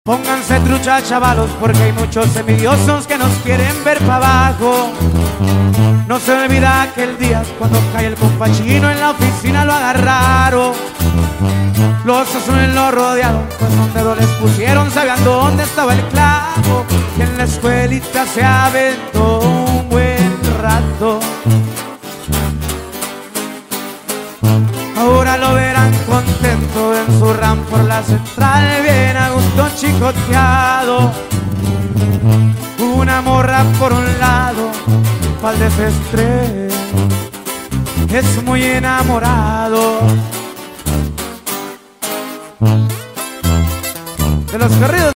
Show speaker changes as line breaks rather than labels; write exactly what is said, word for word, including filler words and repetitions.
Pónganse trucha, chavalos, porque hay muchos envidiosos que nos quieren ver para abajo. No se olvida aquel día cuando cae el compachino en la oficina lo agarraron. Los azules lo rodearon, pues un dedo les pusieron, sabían dónde estaba el clavo. Y en la escuelita se aventó un buen rato. Ahora lo verán contento en su ram por la central, bien a gusto chicoteado. Una morra por un lado, pa'l desestrés, es muy enamorado de los corridos.